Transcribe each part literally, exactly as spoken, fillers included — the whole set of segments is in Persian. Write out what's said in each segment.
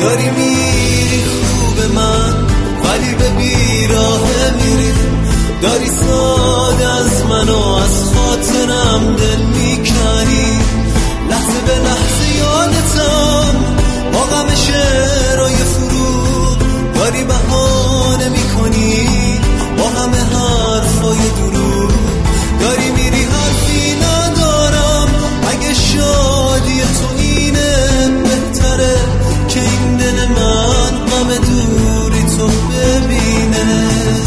داری میری خوب من ولی به بیراه میری، داری ساده از منو از خاطرم دل میکنی، لحظه به لحظه یادتم با غم شعرهای فروغ، داری بهانه میکنی با همه حرفای دروغ، داری میری حرفی ندارم، اگه شادی تو اینه بهتره که این دل من غم دوری تو ببینه.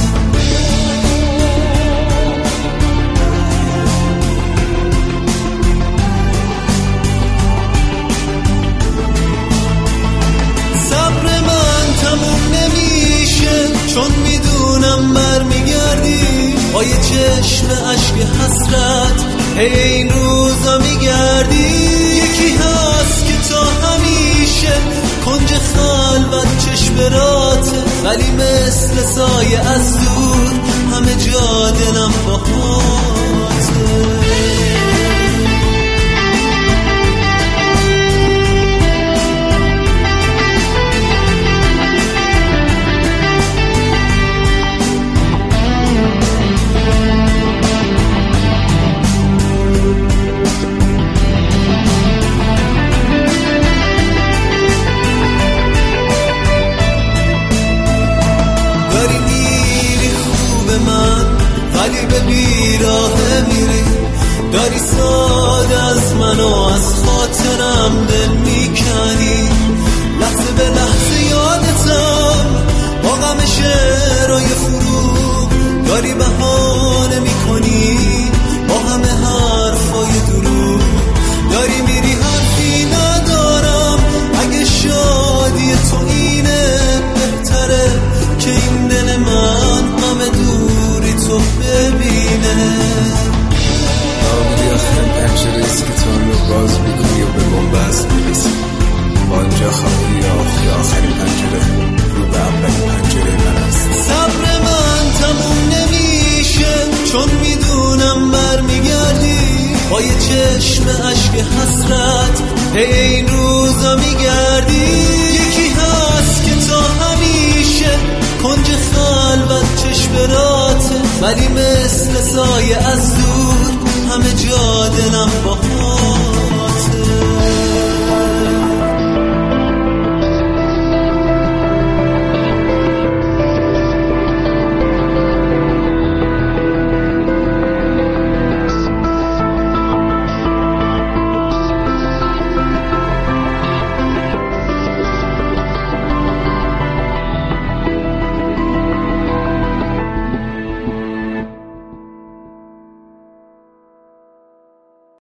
صبر من تموم نمیشه چون میدونم برمیگردی، با یه چشم عشق حسرت هی این روزا میگردی، یکی هست که تا همیشه کنج خلوت چشمراته، ولی مثل سایه از دور همه جا دلم باهاته. ولی به بیراه میری، داری ساده از منو از خاطرم دل میکنی، لحظه به لحظه یادتم با غم شعرهای فروغ، داری بهانه میکنی با همه حرفای دروغ، داری میری حرفی ندارم، اگه شادی تو اینه بهتره که این دل من غم دوری تو ببینه. آمدی آخرین پنجره ایست که تو رو باز میکنی و به بنبست میرسی، با اینجا خواهی آخی آخرین پنجره رو به اولین پنجره من است. صبر من تموم نمیشه چون میدونم برمیگردی، با یه چشم عشق حسرت هی این روزا میگردی، یکی هست که تا همیشه کنج خلوت چشمراته، ولی مثل سایه از دور همه جا دلم با